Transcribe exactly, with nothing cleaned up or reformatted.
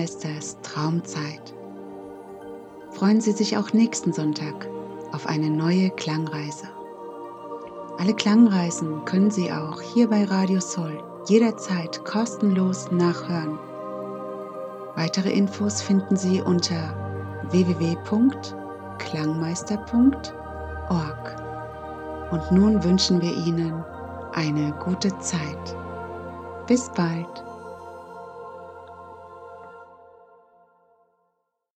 Klangmeisters Traumzeit. Freuen Sie sich auch nächsten Sonntag auf eine neue Klangreise. Alle Klangreisen können Sie auch hier bei Radio Soul jederzeit kostenlos nachhören. Weitere Infos finden Sie unter w w w punkt klangmeister punkt org. Und nun wünschen wir Ihnen eine gute Zeit. Bis bald.